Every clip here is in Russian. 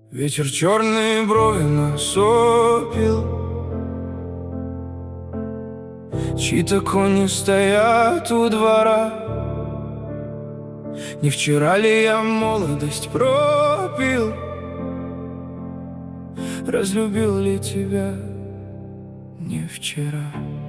Ветер черные брови насупил, чьи-то кони стоят у двора. Не вчера ли я молодость пропил? Разлюбил ли тебя не вчера?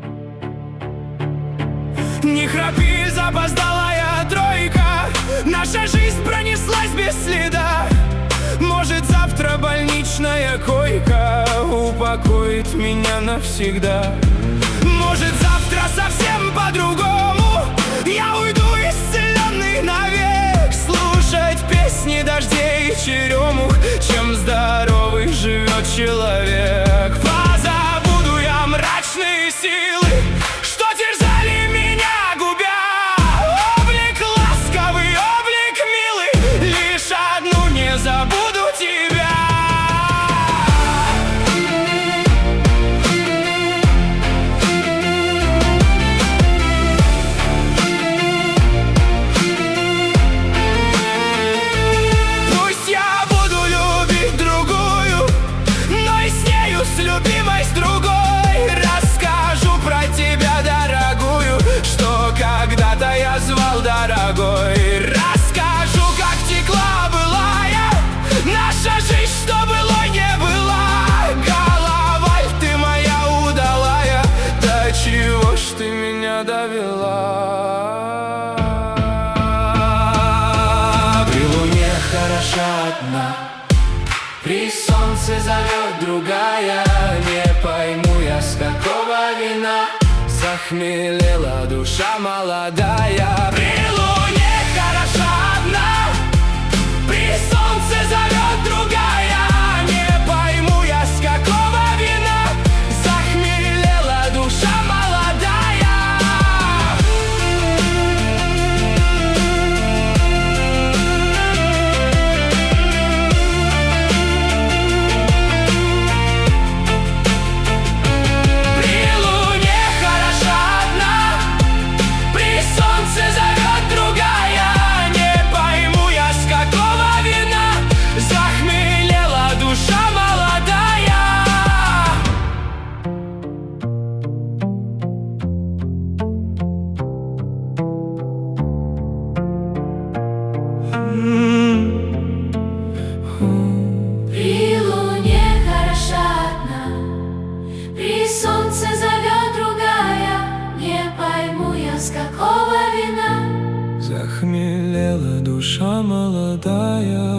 Не храпи, запоздалая тройка, наша жизнь пронеслась без следа. Может, завтра больничная койка упокоит меня навсегда. Может, завтра совсем по-другому я уйду исцеленный навек, слушать песни дождей и черемух, чем здоровый живет человек. Позабуду я мрачные силы, что терзали меня, губя. Облик ласковый, облик милый, лишь одну не забуду тебя. Пусть я буду любить другую, но и с нею, с любимой, с другой. Расскажу про тебя, дорогую, что когда-то я звал дорогой. Расскажу, как текла былая наша жизнь, что было не было. Головаль ты моя удалая, до чего ж ты меня довела? При луне хороша одна, при солнце зовет другая. Не пойму я, с какого вина захмелела душа молодая. При луне хороша одна, при солнце зовет другая. Не пойму я, с какого вина захмелела душа молодая. При луне хороша одна, при солнце зовет другая. Не пойму я, с какого вина захмелела душа молодая. При луне хороша одна, при солнце зовет другая. Не пойму я, с какого вина Захмелела душа молодая.